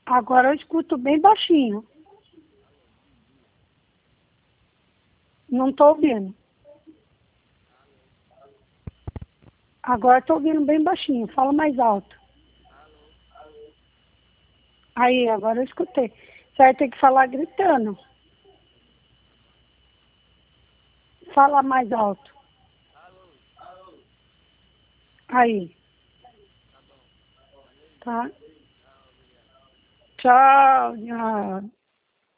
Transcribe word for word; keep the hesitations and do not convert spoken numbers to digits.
Agora eu escuto bem baixinho. Não estou ouvindo. Agora estou ouvindo bem baixinho. Fala mais alto. Aí, agora eu escutei. Você vai ter que falar gritando. Fala mais alto. Aí. Tá? Tchau. Tchau.